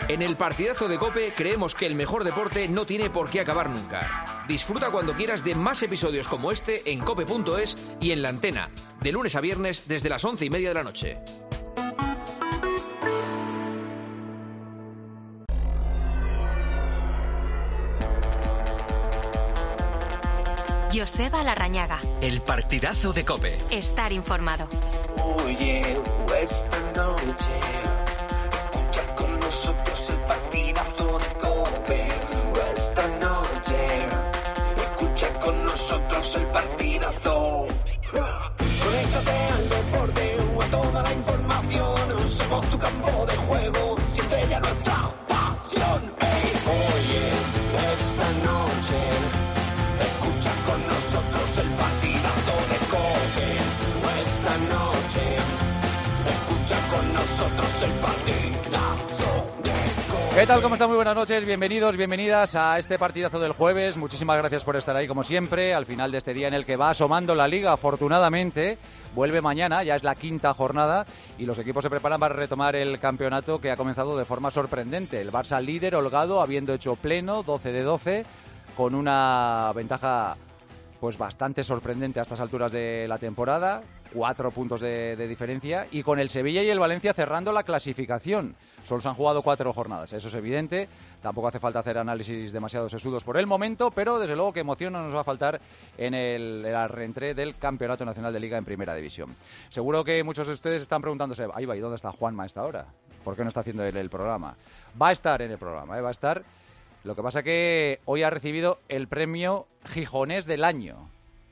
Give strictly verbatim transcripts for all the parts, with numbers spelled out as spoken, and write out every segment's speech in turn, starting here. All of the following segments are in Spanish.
En el partidazo de COPE creemos que el mejor deporte no tiene por qué acabar nunca. Disfruta cuando quieras de más episodios como este en cope punto es y en la antena, de lunes a viernes desde las once y media de la noche. Joseba Larrañaga. El partidazo de COPE. Estar informado. Oye, esta noche escucha con nosotros el partidazo de COPE. Esta noche escucha con nosotros el partidazo. Conéctate al deporte o a toda la información. Somos tu campo de juego, siente ya nuestra pasión. Hey, oye, esta noche escucha con nosotros el partidazo de COPE. Esta noche escucha con nosotros el partidazo de COPE. ¿Qué tal? ¿Cómo están? Muy buenas noches, bienvenidos, bienvenidas a este partidazo del jueves. Muchísimas gracias por estar ahí como siempre, al final de este día en el que va asomando la Liga, afortunadamente. Vuelve mañana, ya es la quinta jornada y los equipos se preparan para retomar el campeonato que ha comenzado de forma sorprendente. El Barça líder, holgado, habiendo hecho pleno, doce de doce, con una ventaja pues bastante sorprendente a estas alturas de la temporada, cuatro puntos de, de diferencia, y con el Sevilla y el Valencia cerrando la clasificación. Solo se han jugado cuatro jornadas, eso es evidente, tampoco hace falta hacer análisis demasiado sesudos por el momento, pero desde luego que emoción no nos va a faltar en el, el reentré del Campeonato Nacional de Liga en Primera División. Seguro que muchos de ustedes están preguntándose, ahí va, ¿y dónde está Juanma a esta hora? ¿Por qué no está haciendo él el programa? Va a estar en el programa, ¿eh? va a estar... Lo que pasa que hoy ha recibido el premio Gijonés del año.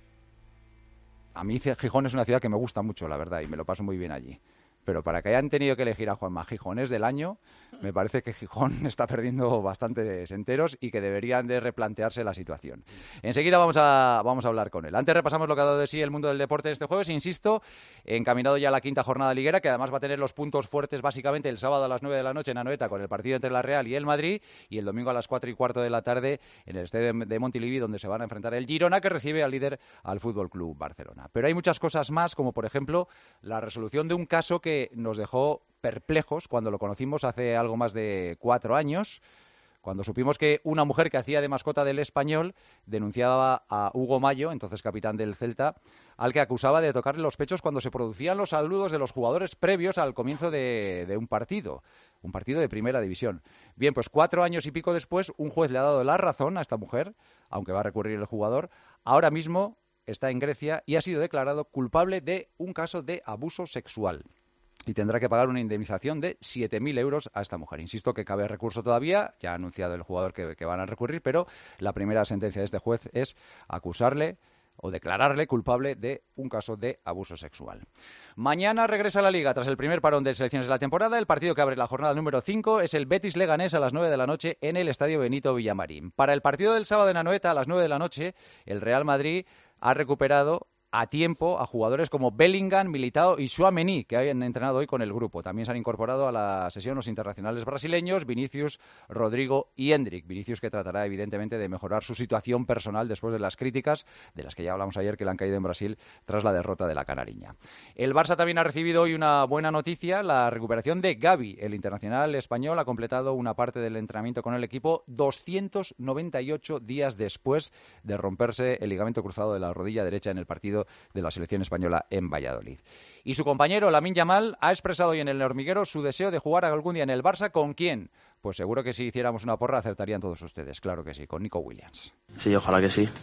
A mí Gijón es una ciudad que me gusta mucho, la verdad, y me lo paso muy bien allí. Pero para que hayan tenido que elegir a Juanma Gijonés del año, me parece que Gijón está perdiendo bastantes enteros y que deberían de replantearse la situación. Enseguida vamos a, vamos a hablar con él. Antes repasamos lo que ha dado de sí el mundo del deporte este jueves. Insisto, encaminado ya a la quinta jornada liguera, que además va a tener los puntos fuertes básicamente el sábado a las nueve de la noche en Anoeta con el partido entre la Real y el Madrid, y el domingo a las cuatro y cuarto de la tarde en el estadio de Montilivi, donde se van a enfrentar el Girona, que recibe al líder, al Fútbol Club Barcelona. Pero hay muchas cosas más, como por ejemplo la resolución de un caso que nos dejó perplejos cuando lo conocimos hace algo más de cuatro años, cuando supimos que una mujer que hacía de mascota del Español denunciaba a Hugo Mayo, entonces capitán del Celta, al que acusaba de tocarle los pechos cuando se producían los saludos de los jugadores previos al comienzo de, de un partido, un partido de Primera División. Bien, pues cuatro años y pico después, un juez le ha dado la razón a esta mujer, aunque va a recurrir el jugador. Ahora mismo está en Grecia y ha sido declarado culpable de un caso de abuso sexual. Y tendrá que pagar una indemnización de siete mil euros a esta mujer. Insisto que cabe recurso todavía, ya ha anunciado el jugador que, que van a recurrir, pero la primera sentencia de este juez es acusarle o declararle culpable de un caso de abuso sexual. Mañana regresa a la Liga tras el primer parón de selecciones de la temporada. El partido que abre la jornada número cinco es el Betis-Leganés a las nueve de la noche en el Estadio Benito Villamarín. Para el partido del sábado en Anoeta a las nueve de la noche, el Real Madrid ha recuperado a tiempo a jugadores como Bellingham, Militao y Tchouaméni, que han entrenado hoy con el grupo. También se han incorporado a la sesión los internacionales brasileños, Vinicius, Rodrigo y Endrick. Vinicius, que tratará evidentemente de mejorar su situación personal después de las críticas, de las que ya hablamos ayer, que le han caído en Brasil tras la derrota de la Canariña. El Barça también ha recibido hoy una buena noticia, la recuperación de Gavi. El internacional español ha completado una parte del entrenamiento con el equipo doscientos noventa y ocho días después de romperse el ligamento cruzado de la rodilla derecha en el partido de la selección española en Valladolid. Y su compañero Lamine Yamal ha expresado hoy en el Hormiguero su deseo de jugar algún día en el Barça. ¿Con quién? Pues seguro que si hiciéramos una porra acertarían todos ustedes, claro que sí, con Nico Williams. Sí, ojalá que sí,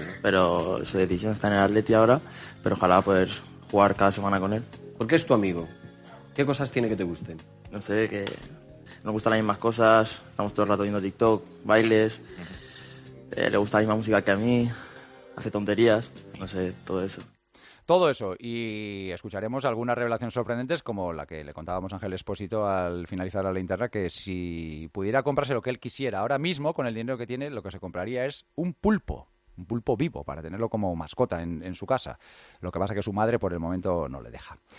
pero su decisión está en el Atleti ahora, pero ojalá poder jugar cada semana con él. ¿Por qué es tu amigo? ¿Qué cosas tiene que te gusten? No sé, que nos gustan las mismas cosas, estamos todo el rato viendo TikTok, bailes, eh, le gusta la misma música que a mí, hace tonterías, no sé, todo eso. Todo eso, y escucharemos algunas revelaciones sorprendentes como la que le contábamos a Ángel Expósito al finalizar la linterna, que si pudiera comprarse lo que él quisiera ahora mismo, con el dinero que tiene, lo que se compraría es un pulpo, un pulpo vivo, para tenerlo como mascota en, en su casa. Lo que pasa es que su madre por el momento no le deja.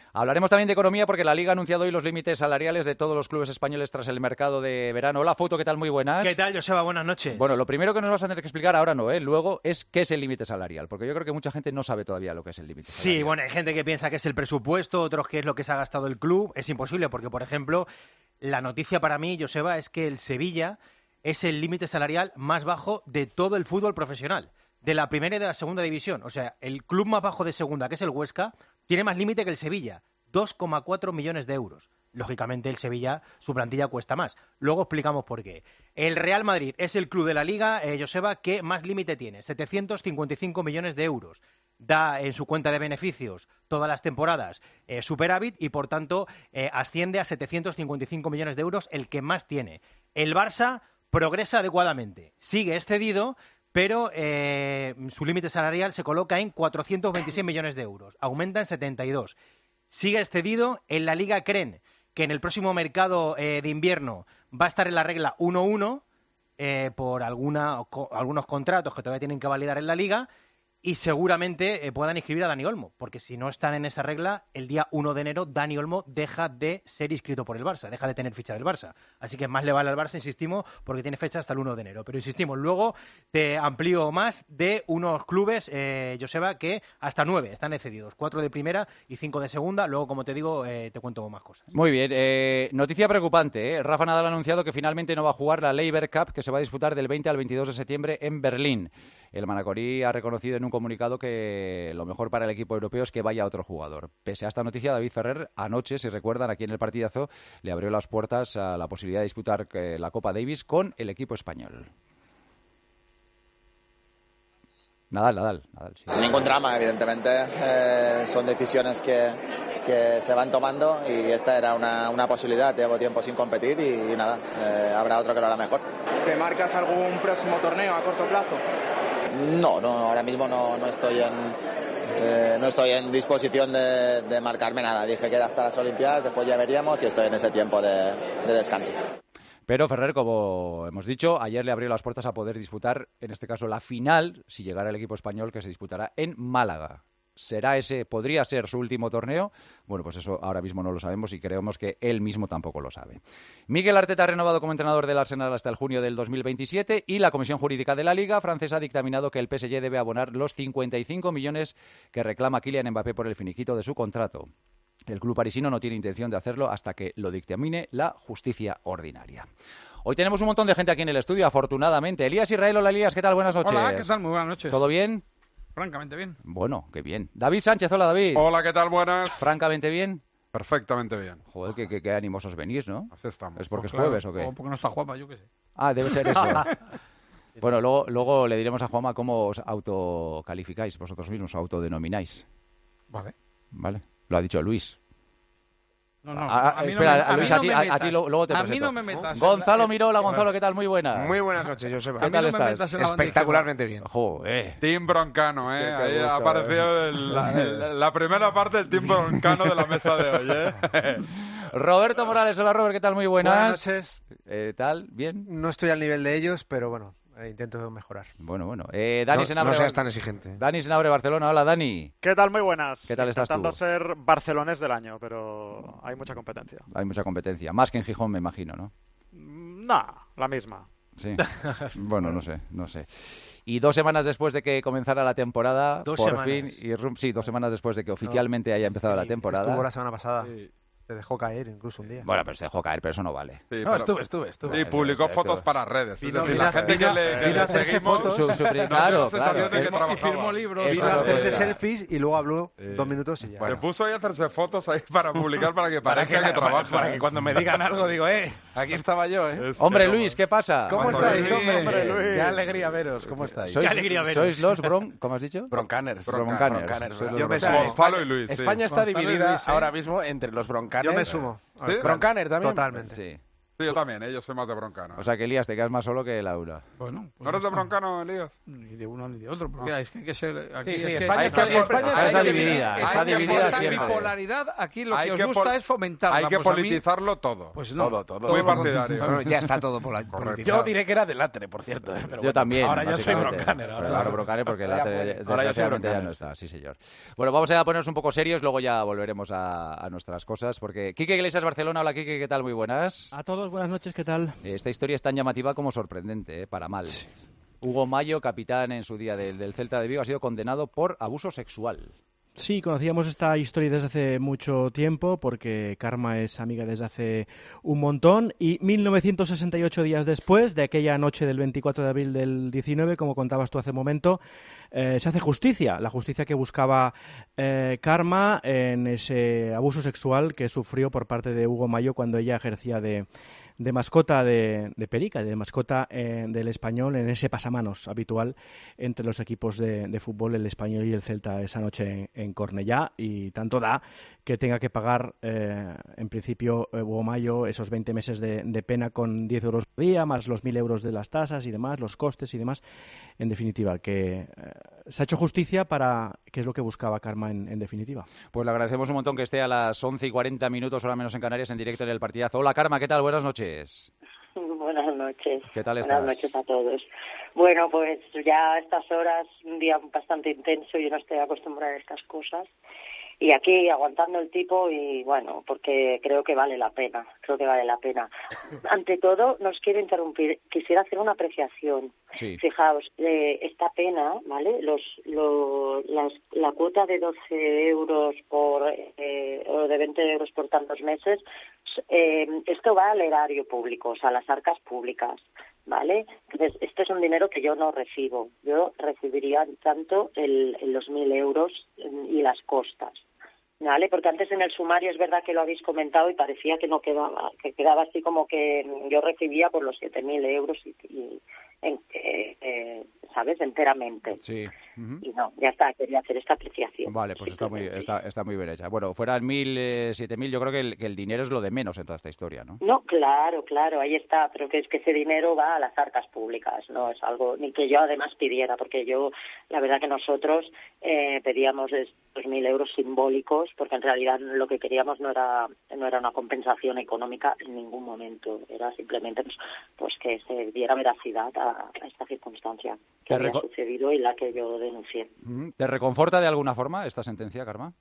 Hablaremos también de economía porque la Liga ha anunciado hoy los límites salariales de todos los clubes españoles tras el mercado de verano. Hola, Foto, ¿qué tal? Muy buenas. ¿Qué tal, Joseba? Buenas noches. Bueno, lo primero que nos vas a tener que explicar ahora no, ¿eh? Luego es qué es el límite salarial, porque yo creo que mucha gente no sabe todavía lo que es el límite salarial. Sí, bueno, hay gente que piensa que es el presupuesto, otros que es lo que se ha gastado el club. Es imposible porque, por ejemplo, la noticia para mí, Joseba, es que el Sevilla es el límite salarial más bajo de todo el fútbol profesional, de la primera y de la segunda división. O sea, el club más bajo de segunda, que es el Huesca, tiene más límite que el Sevilla, dos coma cuatro millones de euros. Lógicamente el Sevilla, su plantilla cuesta más. Luego explicamos por qué. El Real Madrid es el club de la Liga, eh, Joseba, que más límite tiene, setecientos cincuenta y cinco millones de euros. Da en su cuenta de beneficios todas las temporadas eh, superávit y, por tanto, eh, asciende a setecientos cincuenta y cinco millones de euros, el que más tiene. El Barça progresa adecuadamente, sigue excedido, pero eh, su límite salarial se coloca en cuatrocientos veintiséis millones de euros, aumenta en setenta y dos. Sigue excedido. En la Liga creen que en el próximo mercado eh, de invierno va a estar en la regla uno uno eh, por alguna, co, algunos contratos que todavía tienen que validar en la Liga, y seguramente eh, puedan inscribir a Dani Olmo, porque si no están en esa regla, el día uno de enero Dani Olmo deja de ser inscrito por el Barça, deja de tener ficha del Barça. Así que más le vale al Barça, insistimos, porque tiene fecha hasta el uno de enero. Pero insistimos, luego te amplío más de unos clubes, eh, Joseba, que hasta nueve están excedidos, cuatro de primera y cinco de segunda. Luego, como te digo, eh, te cuento más cosas. Muy bien, eh, noticia preocupante, ¿eh? Rafa Nadal ha anunciado que finalmente no va a jugar la Laver Cup, que se va a disputar del veinte al veintidós de septiembre en Berlín. El manacorí ha reconocido en un comunicado que lo mejor para el equipo europeo es que vaya otro jugador. Pese a esta noticia, David Ferrer anoche, si recuerdan, aquí en el partidazo, le abrió las puertas a la posibilidad de disputar eh, la Copa Davis con el equipo español. Nadal, Nadal, Nadal. Sí. Ningún drama, evidentemente. Eh, son decisiones que, que se van tomando y esta era una, una posibilidad. Llevo tiempo sin competir y, y nada, eh, habrá otro que lo hará mejor. ¿Te marcas algún próximo torneo a corto plazo? No, no, ahora mismo no, no estoy en eh, no estoy en disposición de, de marcarme nada. Dije que era hasta las Olimpiadas, después ya veríamos y estoy en ese tiempo de, de descanso. Pero Ferrer, como hemos dicho, ayer le abrió las puertas a poder disputar, en este caso, la final, si llegara el equipo español, que se disputará en Málaga. ¿Será ese, podría ser su último torneo? Bueno, pues eso ahora mismo no lo sabemos y creemos que él mismo tampoco lo sabe. Mikel Arteta ha renovado como entrenador del Arsenal hasta el junio del dos mil veintisiete y la Comisión Jurídica de la Liga francesa ha dictaminado que el P S G debe abonar los cincuenta y cinco millones que reclama Kylian Mbappé por el finiquito de su contrato. El club parisino no tiene intención de hacerlo hasta que lo dictamine la justicia ordinaria. Hoy tenemos un montón de gente aquí en el estudio, afortunadamente. Elías Israel, hola Elías, ¿qué tal? Buenas noches. Hola, ¿qué tal? Muy buenas noches. ¿Todo bien? Francamente bien. Bueno, qué bien. David Sánchez, hola David. Hola, ¿qué tal? Buenas. Francamente bien. Perfectamente bien. Joder, qué, qué, qué animosos venís, ¿no? Así estamos. ¿Es porque Pues es jueves claro, o qué? O porque no está Juanma, yo qué sé. Ah, debe ser eso. Bueno, luego, luego le diremos a Juanma cómo os autocalificáis vosotros mismos, autodenomináis. Vale. Vale. Lo ha dicho Luis. No, no. A, a, a mí espera, no me, a Luis, a, a ti, no a, a ti lo, luego te a presento. mí no me metas. Gonzalo en la, Mirola, Gonzalo, ¿qué tal? Muy buenas. Muy buenas noches, Joseba. ¿Qué tal no me estás? Espectacularmente bien. Joder. Team Broncano, ¿eh? Qué- qué Ahí gusto, ha aparecido eh. el- la, el- la primera parte del Team Broncano de la mesa de hoy, ¿eh? Roberto Morales, hola Robert, ¿qué tal? Muy buenas. Buenas noches. Eh, ¿Tal? ¿Bien? No estoy al nivel de ellos, pero bueno, eh, intento mejorar. Bueno, bueno. Eh, Dani no, Senabre. no seas tan exigente. Dani Senabre, Barcelona. Hola, Dani. ¿Qué tal? Muy buenas. ¿Qué tal estás tú? Intentando ser barcelonés del año, pero hay mucha competencia. Hay mucha competencia. Más que en Gijón, me imagino, ¿no? Mm, No, la misma. Sí. Bueno, no sé, no sé. Y dos semanas después de que comenzara la temporada, Dos por semanas. fin, y rum- sí, dos semanas después de que oficialmente haya empezado la temporada. Estuvo la semana pasada. Sí. Te dejó caer incluso un día. Bueno, pero se dejó caer, pero eso no vale. Sí, No, pero- estuve, estuve, estuve. Y publicó Sí, fotos estuve. para redes. Vino- es decir, vino la a- gente vino- que le, que vino le a hacerse seguimos, fotos. Su- su- nos claro, dio la claro. sensación de que Firmó- y trabajaba. firmó libros. Eso Vino a no hacerse cuenta. selfies y luego habló Eh, dos minutos y ya. Se puso ahí a hacerse fotos ahí para publicar para que Para parezca que, que, trabaja. para que cuando me digan algo digo, eh, aquí estaba yo, eh. Es- Hombre, es- Luis, ¿qué pasa? ¿Cómo Bueno, estáis, Luis, hombre? hombre, Luis. Qué alegría veros, ¿cómo estáis? ¿Sois, Qué alegría veros. ¿Sois los Bron... ¿Cómo has dicho? Broncaners. Broncaners. Broncaners, Sois los Yo me Broncaners. sumo. Gonzalo y Luis, sí. España está Gonzalo y dividida Luis, sí. ahora mismo entre los broncaners. Yo me sumo. ¿Sí? Broncaner también. Totalmente. Sí. Sí, yo también, ¿eh? Yo soy más de Broncano. O sea que Elías te quedas más solo que Laura. Bueno, pues ¿No eres de Broncano, Elías? Ni de uno ni de otro, porque es que hay que ser... Aquí Sí, sí, es que España hay está- que siempre- España hay está que- dividida, hay está que- dividida esa siempre. bipolaridad aquí lo que Hay os que gusta pol- es fomentar. Hay que Vamos, a mí- politizarlo todo. Pues no. Todo, todo. todo Muy lo partidario. contrario. Bueno, ya está todo pola- politizado. Yo diré que era de Latre, por cierto. ¿eh? Pero Yo bueno, también. Ahora ya soy básicamente. broncaner. Pero Ahora, claro, broncaner porque el Ahora Latre, ya puede. desgraciadamente, Ahora ya soy ya broncaner. no está. Sí, señor. Bueno, vamos a ponernos un poco serios, luego ya volveremos a, a nuestras cosas, porque Quique Iglesias, Barcelona. Hola, Quique, ¿qué tal? Muy buenas. A todos, buenas noches, ¿qué tal? Esta historia es tan llamativa como sorprendente, ¿eh? Para mal. Hugo Mayo, capitán en su día del, del Celta de Vigo, ha sido condenado por abuso sexual. Sí, conocíamos esta historia desde hace mucho tiempo porque Karma es amiga desde hace un montón y mil novecientos sesenta y ocho días después de aquella noche del veinticuatro de abril del diecinueve, como contabas tú hace un momento, eh, se hace justicia, la justicia que buscaba eh, Karma en ese abuso sexual que sufrió por parte de Hugo Mayo cuando ella ejercía de... de mascota de, de Perica, de mascota eh, del Español en ese pasamanos habitual entre los equipos de, de fútbol, el Español y el Celta esa noche en, en Cornellá, y tanto da que tenga que pagar eh, en principio eh, Hugo Mayo esos veinte meses de, de pena con diez euros por día, más los mil euros de las tasas y demás, los costes y demás. En definitiva, que eh, se ha hecho justicia para que es lo que buscaba Karma en, en definitiva. Pues le agradecemos un montón que esté a las once y cuarenta minutos, hora menos en Canarias, en directo en el partidazo. Hola, Karma, ¿qué tal? Buenas noches. Buenas noches. ¿Qué tal estás? Buenas noches a todos. Bueno, pues ya a estas horas, un día bastante intenso, yo no estoy acostumbrada a estas cosas. Y aquí aguantando el tipo y bueno, porque creo que vale la pena, creo que vale la pena. Ante todo, no os quiero interrumpir, quisiera hacer una apreciación. Sí. Fijaos, eh, esta pena, ¿vale? Los, lo, las, la cuota de doce euros por, eh, o de veinte euros por tantos meses, eh, esto va al erario público, o sea, a las arcas públicas, ¿vale? Entonces, este es un dinero que yo no recibo. Yo recibiría tanto el, el los mil euros y las costas, ¿vale? Porque antes en el sumario es verdad que lo habéis comentado y parecía que no quedaba, que quedaba así como que yo recibía por los siete mil euros y, y en, eh, eh, ¿sabes? Enteramente. Sí. Uh-huh. Y no, ya está, quería hacer esta apreciación. Vale, pues está muy, está, está muy bien hecha. Bueno, fueran mil, eh, siete mil, yo creo que el, que el dinero es lo de menos en toda esta historia, ¿no? No, claro, claro, ahí está, pero que es que ese dinero va a las arcas públicas, no es algo ni que yo además pidiera, porque yo, la verdad que nosotros eh, pedíamos estos mil euros simbólicos, porque en realidad lo que queríamos no era no era una compensación económica en ningún momento, era simplemente pues, pues que se diera veracidad a, a esta circunstancia que Te había reco- sucedido y la que yo denuncié. Mm, ¿Te reconforta de alguna forma esta sentencia, Karma?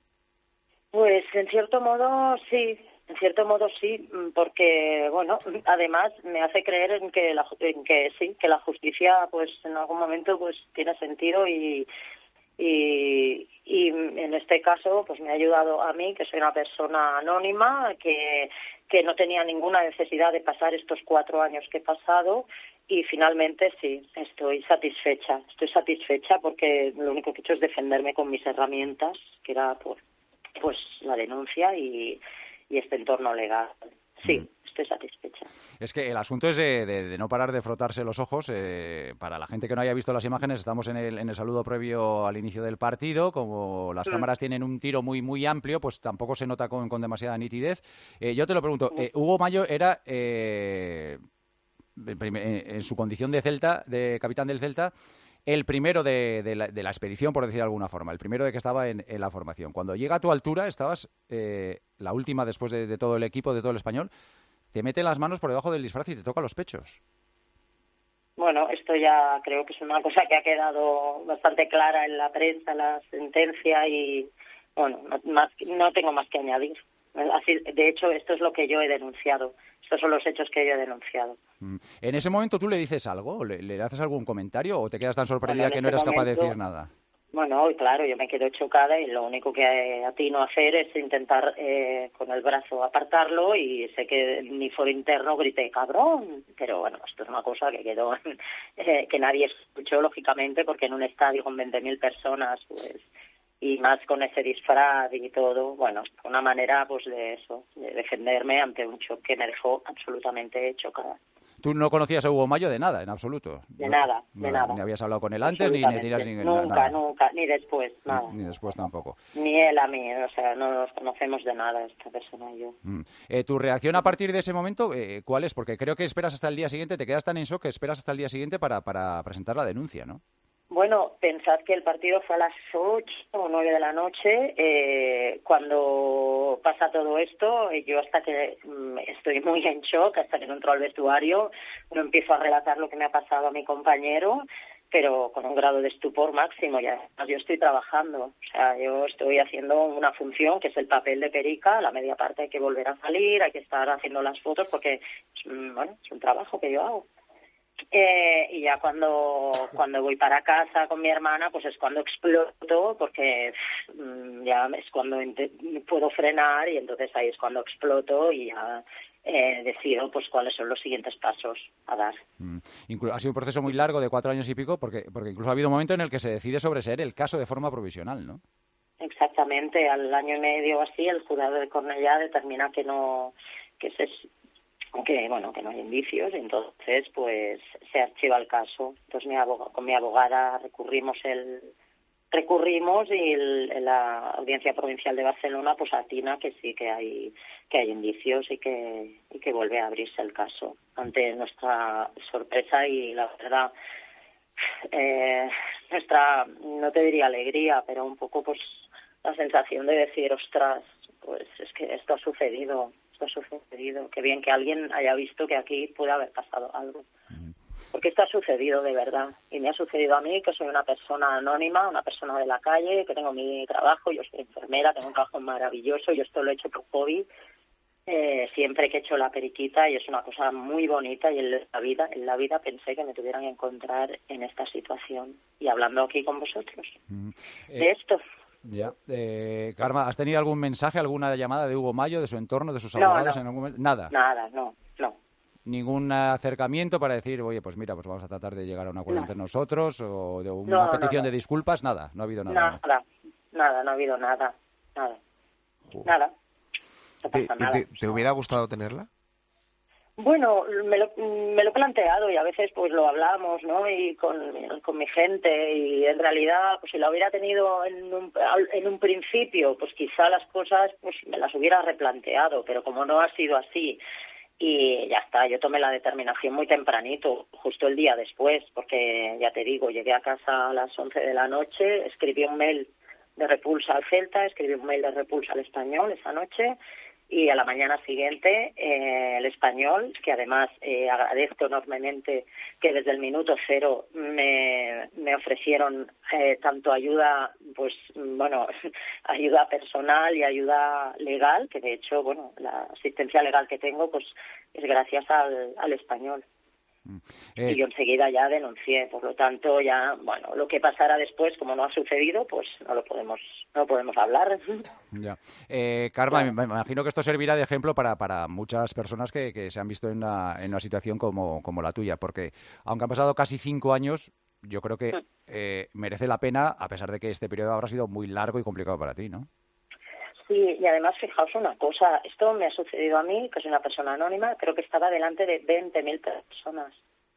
Pues en cierto modo sí, en cierto modo sí, porque bueno, además me hace creer en que la, en que sí, que la justicia pues en algún momento pues tiene sentido y y y en este caso pues me ha ayudado a mí, que soy una persona anónima, que que no tenía ninguna necesidad de pasar estos cuatro años que he pasado. Y finalmente sí, estoy satisfecha, estoy satisfecha porque lo único que he hecho es defenderme con mis herramientas, que era pues, pues la denuncia y, y este entorno legal. Sí, estoy satisfecha. Es que el asunto es de, de, de no parar de frotarse los ojos. Eh, para la gente que no haya visto las imágenes, estamos en el, en el saludo previo al inicio del partido. Como las Mm. cámaras tienen un tiro muy muy amplio, pues tampoco se nota con, con demasiada nitidez. Eh, yo te lo pregunto, eh, Hugo Mayo era... Eh, en su condición de Celta, de capitán del Celta, el primero de, de, la, de la expedición, por decir de alguna forma, el primero de que estaba en, en la formación. Cuando llega a tu altura, estabas eh, la última después de, de todo el equipo, de todo el español, te mete las manos por debajo del disfraz y te toca los pechos. Bueno, esto ya creo que es una cosa que ha quedado bastante clara en la prensa, la sentencia y, bueno, no, más, no tengo más que añadir. Así, de hecho, esto es lo que yo he denunciado. Estos son los hechos que yo he denunciado. ¿En ese momento tú le dices algo? ¿Le, le haces algún comentario o te quedas tan sorprendida Bueno, en que no este eres capaz de momento- decir nada? Bueno, claro, yo me quedo chocada y lo único que atino a hacer es intentar eh, con el brazo apartarlo y sé que en mi foro interno grité cabrón, pero bueno, esto es una cosa que quedó, eh, que nadie escuchó lógicamente porque en un estadio con veinte mil personas pues y más con ese disfraz y todo, bueno, una manera pues de eso, de defenderme ante un shock que me dejó absolutamente chocada. Tú no conocías a Hugo Mayo de nada, en absoluto. De no, nada, de no, nada. Ni habías hablado con él antes, ni, ni tenías ni Nunca, nada. nunca, ni después, nada. Ni después tampoco. Ni él a mí, o sea, no nos conocemos de nada, esta persona y yo. Mm. Eh, ¿Tu reacción a partir de ese momento, eh, cuál es? Porque creo que esperas hasta el día siguiente, te quedas tan en shock que esperas hasta el día siguiente para, para presentar la denuncia, ¿no? Bueno, pensad que el partido fue a las ocho o nueve de la noche. Eh, cuando pasa todo esto, yo hasta que mm, estoy muy en shock, hasta que no entro al vestuario, no empiezo a relatar lo que me ha pasado a mi compañero, pero con un grado de estupor máximo. Ya yo estoy trabajando, o sea, yo estoy haciendo una función que es el papel de perica. La media parte hay que volver a salir, hay que estar haciendo las fotos porque, bueno, es un trabajo que yo hago. Eh, y ya cuando cuando voy para casa con mi hermana, pues es cuando exploto, porque mmm, ya es cuando puedo frenar, y entonces ahí es cuando exploto y ya eh, decido pues cuáles son los siguientes pasos a dar. Mm. Inclu- ha sido un proceso muy largo de cuatro años y pico, porque porque incluso ha habido un momento en el que se decide sobre ser el caso de forma provisional, ¿no? Exactamente, al año y medio así el jurado de Cornellá determina que no, que se que bueno que no hay indicios, y entonces pues se archiva el caso. Entonces mi abogada, con mi abogada recurrimos el recurrimos y el, la Audiencia Provincial de Barcelona pues atina que sí que hay que hay indicios y que y que vuelve a abrirse el caso. Ante nuestra sorpresa y la verdad eh, nuestra, no te diría alegría, pero un poco pues la sensación de decir, ostras, pues es que esto ha sucedido. ha sucedido, qué bien que alguien haya visto que aquí puede haber pasado algo, porque esto ha sucedido de verdad, y me ha sucedido a mí, que soy una persona anónima, una persona de la calle, que tengo mi trabajo, yo soy enfermera, tengo un trabajo maravilloso, yo esto lo he hecho por hobby, eh, siempre que he hecho la periquita, y es una cosa muy bonita, y en la vida, en la vida pensé que me tuvieran que encontrar en esta situación, y hablando aquí con vosotros, Mm. de Eh, esto. Ya. Eh, Karma, ¿has tenido algún mensaje, alguna llamada de Hugo Mayo, de su entorno, de sus No, abogados? no. En algún momento? Nada. Nada, no, no. ¿Ningún acercamiento para decir, oye, pues mira, pues vamos a tratar de llegar a un acuerdo No. entre nosotros, o de una No, petición nada. de disculpas? Nada, no ha habido nada. Nada, nada, no ha habido nada, nada, nada, no ¿Te, pasa y nada. te- te hubiera gustado tenerla? Bueno, me lo, me lo he planteado y a veces pues lo hablamos, ¿no? Y con, con mi gente, y en realidad pues si la hubiera tenido en un, en un principio, pues quizá las cosas pues me las hubiera replanteado, pero como no ha sido así, y ya está, yo tomé la determinación muy tempranito, justo el día después, porque ya te digo, llegué a casa a las once de la noche, escribí un mail de repulsa al Celta, escribí un mail de repulsa al Español esa noche, y a la mañana siguiente eh, el Español, que además eh, agradezco enormemente que desde el minuto cero me, me ofrecieron eh, tanto ayuda, pues bueno, ayuda personal y ayuda legal, que de hecho, bueno, la asistencia legal que tengo pues es gracias al, al Español. Eh, Y yo enseguida ya denuncié, por lo tanto ya, bueno, lo que pasará después, como no ha sucedido, pues no lo podemos, no lo podemos hablar. Ya. Eh, Karma, me, me imagino que esto servirá de ejemplo para, para muchas personas que, que se han visto en una, en una situación como, como la tuya, porque aunque han pasado casi cinco años, yo creo que eh, merece la pena, a pesar de que este periodo habrá sido muy largo y complicado para ti, ¿no? Sí, y además fijaos una cosa, esto me ha sucedido a mí, que soy una persona anónima, creo que estaba delante de veinte mil personas,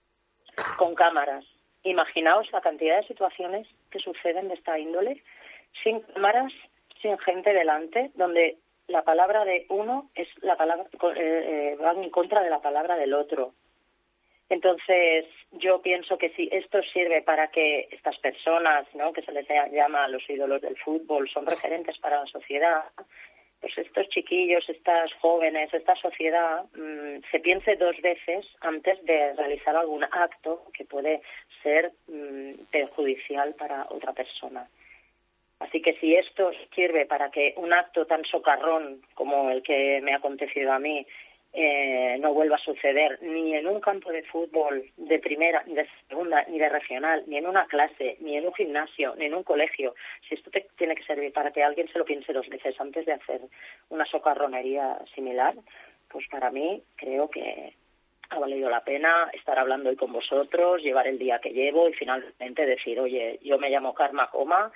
con cámaras. Imaginaos la cantidad de situaciones que suceden de esta índole, sin cámaras, sin gente delante, donde la palabra de uno es la palabra eh, eh, va en contra de la palabra del otro. Entonces, yo pienso que si esto sirve para que estas personas, ¿no?, que se les llama los ídolos del fútbol, son referentes para la sociedad, pues estos chiquillos, estas jóvenes, esta sociedad, mmm, se piense dos veces antes de realizar algún acto que puede ser mmm, perjudicial para otra persona. Así que si esto sirve para que un acto tan socarrón como el que me ha acontecido a mí eh, no vuelva a suceder ni en un campo de fútbol de primera, ni de segunda, ni de regional, ni en una clase, ni en un gimnasio, ni en un colegio, si esto te tiene que servir para que alguien se lo piense dos veces antes de hacer una socarronería similar, pues para mí creo que ha valido la pena estar hablando hoy con vosotros, llevar el día que llevo y finalmente decir, oye, yo me llamo Karma Coma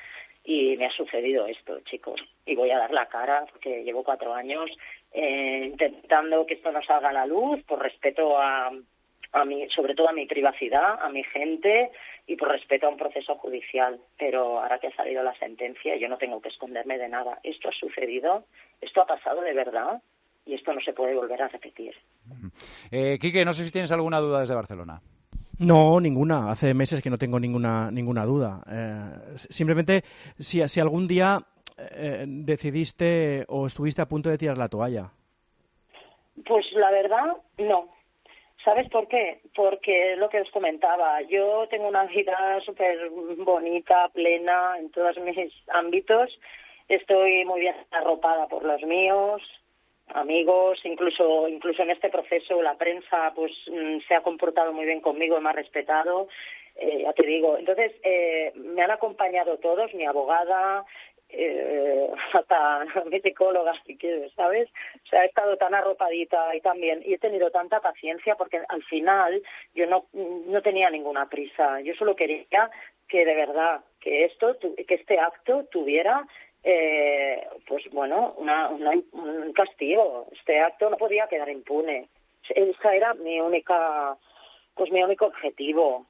y me ha sucedido esto, chicos. Y voy a dar la cara porque llevo cuatro años eh, intentando que esto no salga a la luz por respeto a, a mi, sobre todo a mi privacidad, a mi gente y por respeto a un proceso judicial. Pero ahora que ha salido la sentencia, yo no tengo que esconderme de nada. Esto ha sucedido, esto ha pasado de verdad y esto no se puede volver a repetir. Eh, Quique, no sé si tienes alguna duda desde Barcelona. No, ninguna. Hace meses que no tengo ninguna ninguna duda. Eh, simplemente, si, si algún día eh, decidiste o estuviste a punto de tirar la toalla. Pues la verdad, no. ¿Sabes por qué? Porque es lo que os comentaba. Yo tengo una vida súper bonita, plena, en todos mis ámbitos. Estoy muy bien arropada por los míos, amigos, incluso incluso en este proceso la prensa pues se ha comportado muy bien conmigo, me ha respetado, eh, ya te digo. Entonces, eh, me han acompañado todos, mi abogada, eh, hasta mi psicóloga, si quieres, ¿sabes? O sea, he estado tan arropadita y también, y he tenido tanta paciencia porque al final yo no, no tenía ninguna prisa. Yo solo quería que de verdad, que esto, que este acto tuviera Eh, pues bueno, una, una, un castigo. Este acto no podía quedar impune. Esa era mi única, pues mi único objetivo.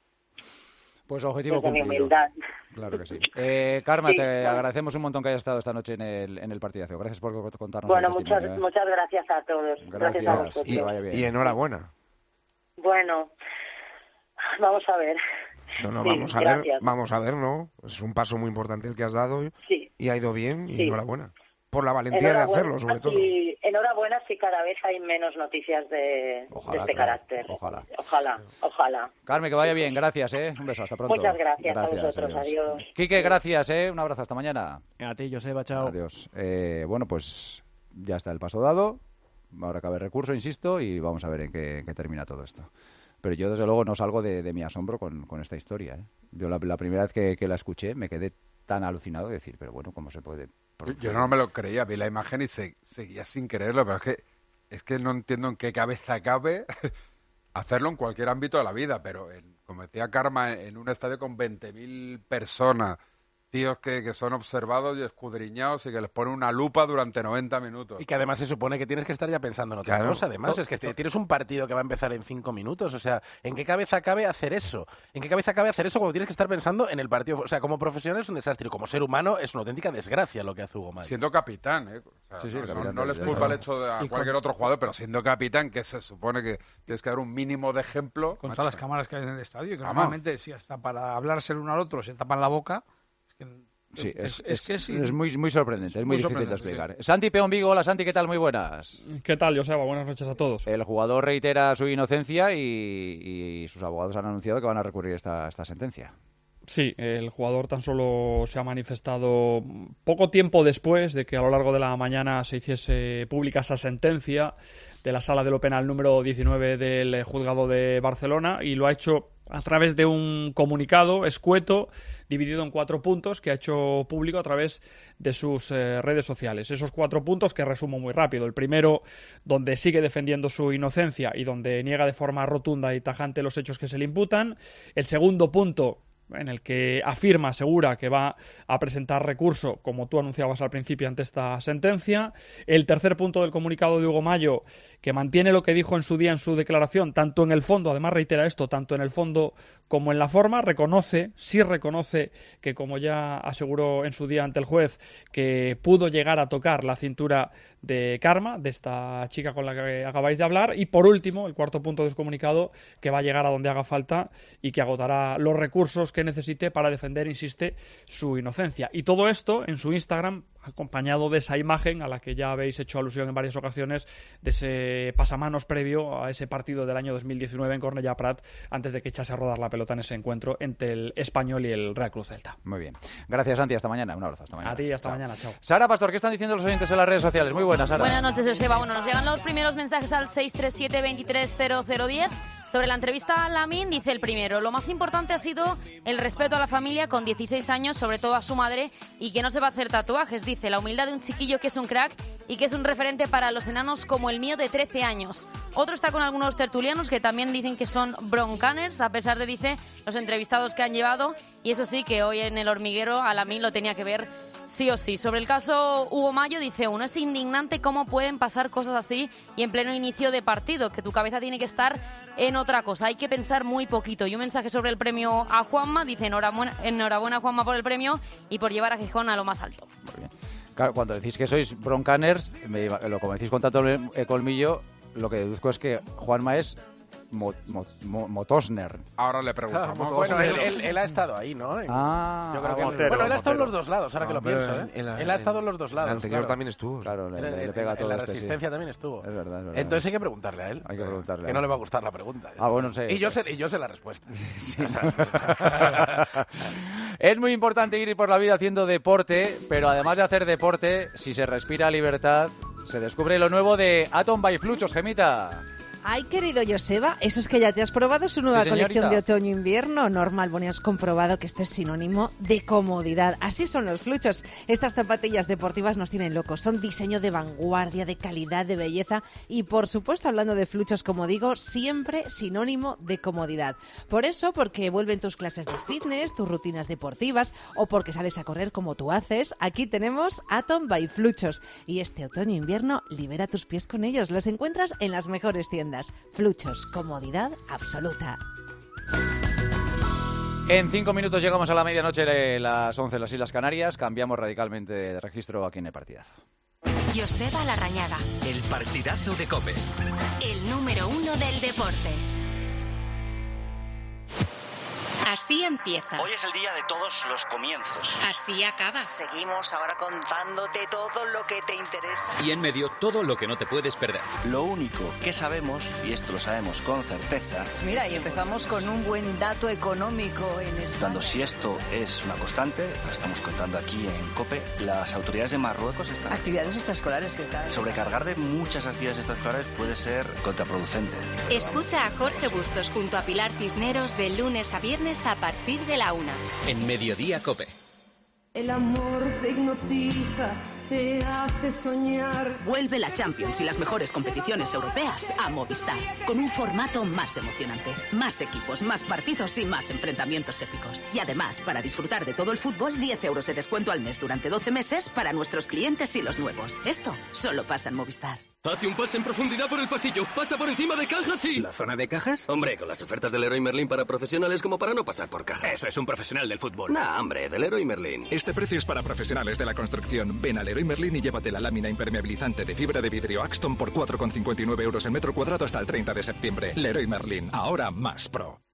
Pues objetivo Desde mi cumplido. humildad. Claro que sí. Eh, Karma, Sí, te bueno. agradecemos un montón que hayas estado esta noche en el, en el partidazo. Gracias por contarnos Bueno, el muchas, testimonio. ¿eh? muchas gracias a todos. Gracias, Gracias. a vosotros. Y- vaya bien. Y enhorabuena. Bueno, vamos a ver. No, no, Sí, vamos a gracias. ver, vamos a ver, ¿no? Es un paso muy importante el que has dado y, Sí. y ha ido bien y Sí. enhorabuena. Por la valentía de Enhorabuena, hacerlo, sobre todo. y enhorabuena si cada vez hay menos noticias de, Ojalá, de este claro. carácter. Ojalá. Ojalá, ojalá. Carmen, que vaya bien. Gracias, ¿eh? Un beso. Hasta pronto. Muchas gracias, a vosotros. Adiós. Quique, gracias, ¿eh? Un abrazo. Hasta mañana. A ti, Joseba, chao. Adiós. Eh, bueno, pues ya está el paso dado. Ahora cabe recurso, insisto, y vamos a ver en qué, en qué termina todo esto. Pero yo, desde luego, no salgo de, de mi asombro con, con esta historia. ¿eh? Yo la, la primera vez que, que la escuché me quedé tan alucinado de decir, pero bueno, ¿cómo se puede...? Yo no me lo creía, vi la imagen y se, seguía sin creerlo, pero es que, es que no entiendo en qué cabeza cabe hacerlo en cualquier ámbito de la vida, pero en, como decía Karma, en un estadio con veinte mil personas, tíos que, que son observados y escudriñados y que les ponen una lupa durante noventa minutos. Y que además se supone que tienes que estar ya pensando en otra Claro. cosa. Además, No, es que te- tienes un partido que va a empezar en cinco minutos. O sea, ¿en qué cabeza cabe hacer eso? ¿En qué cabeza cabe hacer eso cuando tienes que estar pensando en el partido? O sea, como profesional es un desastre y como ser humano es una auténtica desgracia lo que hace Hugo Mallo. Siendo capitán, ¿eh? O sea, Sí, sí, no, el no- capitán no del- les del culpa el Barça. hecho de a Y cualquier con- otro jugador, pero siendo capitán, que se supone que tienes que dar un mínimo de ejemplo. Con macho. todas las cámaras que hay en el estadio, que Vamos. normalmente sí, hasta para hablarse el uno al otro se tapan la boca. Es que, Sí, es, es que sí. es muy, muy sorprendente, es muy, Muy difícil de sorprendente, explicar. Santi Peón Vigo, hola Santi, ¿qué tal? Muy buenas. ¿Qué tal, Joseba? Buenas noches a todos. El jugador reitera su inocencia y, y sus abogados han anunciado que van a recurrir esta, esta sentencia. Sí, el jugador tan solo se ha manifestado poco tiempo después de que a lo largo de la mañana se hiciese pública esa sentencia de la Sala de lo Penal número diecinueve del Juzgado de Barcelona, y lo ha hecho a través de un comunicado escueto dividido en cuatro puntos que ha hecho público a través de sus eh, redes sociales. Esos cuatro puntos que resumo muy rápido. El primero, donde sigue defendiendo su inocencia y donde niega de forma rotunda y tajante los hechos que se le imputan. El segundo punto, en el que afirma, asegura que va a presentar recurso, como tú anunciabas al principio, ante esta sentencia. El tercer punto del comunicado de Hugo Mallo, que mantiene lo que dijo en su día en su declaración, tanto en el fondo, además reitera esto, tanto en el fondo como en la forma, reconoce, sí reconoce que, como ya aseguró en su día ante el juez, que pudo llegar a tocar la cintura de Karma, de esta chica con la que acabáis de hablar. Y por último, el cuarto punto de su comunicado, que va a llegar a donde haga falta y que agotará los recursos que necesite para defender, insiste, su inocencia. Y todo esto en su Instagram, acompañado de esa imagen a la que ya habéis hecho alusión en varias ocasiones, de ese pasamanos previo a ese partido del año dos mil diecinueve en Cornellà Prat, antes de que echase a rodar la pelota en ese encuentro entre el Español y el Real Cruz Celta. Muy bien. Gracias, Santi. Hasta mañana. Un abrazo. Hasta mañana. A ti, hasta Chao. mañana. Chao. Sara Pastor, ¿qué están diciendo los oyentes en las redes sociales? Muy buenas, Sara. Buenas noches, Joseba. Bueno, nos llegan los primeros mensajes al seis tres siete, veintitrés cero cero diez. Sobre la entrevista a Lamine, dice el primero: lo más importante ha sido el respeto a la familia con dieciséis años, sobre todo a su madre, y que no se va a hacer tatuajes. Dice: la humildad de un chiquillo que es un crack y que es un referente para los enanos como el mío de trece años. Otro está con algunos tertulianos que también dicen que son broncanners, a pesar de, dice, los entrevistados que han llevado. Y eso sí, que hoy en El Hormiguero a Lamine lo tenía que ver sí o sí. Sobre el caso Hugo Mayo, dice uno: es indignante cómo pueden pasar cosas así y en pleno inicio de partido, que tu cabeza tiene que estar en otra cosa, hay que pensar muy poquito. Y un mensaje sobre el premio a Juanma, dice: enhorabuena, enhorabuena Juanma por el premio y por llevar a Gijón a lo más alto. Muy bien. Claro, cuando decís que sois broncanners, me, lo como decís con tanto colmillo, lo que deduzco es que Juanma es Mo, mo, mo, Motosner. Ahora le preguntamos. Ah, bueno, él, él, él ha estado ahí, ¿no? Ah, Yo creo que Motero, bueno, él ha estado Motero. en los dos lados, ahora No, que lo pero pienso, en- ¿eh? en la- él ha estado en- en los dos lados. el anterior claro. también estuvo. Claro, le, En- le- le en- pega en todo la este, sí. resistencia también estuvo. Es verdad, es verdad. Entonces hay que preguntarle a él. Hay que preguntarle. Que no le va a gustar la pregunta. Ah, bueno, sé. Y yo sé, y yo sé la respuesta. Es muy importante ir por la vida haciendo deporte, pero además de hacer deporte, si se respira libertad, se descubre lo nuevo de Atom by Fluchos, Gemita. Ay, querido Joseba, eso es que ya te has probado su nueva Sí, señorita. colección de otoño-invierno. Normal, Boni, has comprobado que esto es sinónimo de comodidad. Así son los fluchos. Estas zapatillas deportivas nos tienen locos. Son diseño de vanguardia, de calidad, de belleza y, por supuesto, hablando de fluchos, como digo, siempre sinónimo de comodidad. Por eso, porque vuelven tus clases de fitness, tus rutinas deportivas o porque sales a correr como tú haces, aquí tenemos Atom by Fluchos. Y este otoño-invierno libera tus pies con ellos. Los encuentras en las mejores tiendas. Fluchos, comodidad absoluta. En cinco minutos llegamos a la medianoche de las once en las Islas Canarias. Cambiamos radicalmente de registro aquí en el partidazo. Joseba Larrañaga, El partidazo de COPE. el número uno del deporte. Así empieza. Hoy es el día de todos los comienzos. Así acaba. Seguimos ahora contándote todo lo que te interesa. Y en medio, todo lo que no te puedes perder. Lo único que sabemos, y esto lo sabemos con certeza, Mira, y empezamos con un buen dato económico en España. dando si esto es una constante, lo estamos contando aquí en COPE, las autoridades de Marruecos están... Actividades extraescolares que están... Sobrecargar de muchas actividades extraescolares puede ser contraproducente. Escucha a Jorge Bustos junto a Pilar Cisneros de lunes a viernes a partir de la una. En Mediodía COPE. El amor te hipnotiza, te hace soñar. Vuelve la Champions y las mejores competiciones europeas a Movistar, con un formato más emocionante, más equipos, más partidos y más enfrentamientos épicos. Y además, para disfrutar de todo el fútbol, diez euros de descuento al mes durante doce meses para nuestros clientes y los nuevos. Esto solo pasa en Movistar. Hace un pase en profundidad por el pasillo. Pasa por encima de cajas y... ¿La zona de cajas? Hombre, con las ofertas del Leroy Merlin para profesionales como para no pasar por caja. Eso es un profesional del fútbol. Nah, hombre, del Leroy Merlin. Este precio es para profesionales de la construcción. Ven a Leroy Merlin y llévate la lámina impermeabilizante de fibra de vidrio Axton por cuatro con cincuenta y nueve euros el metro cuadrado hasta el treinta de septiembre. Leroy Merlin, ahora más pro.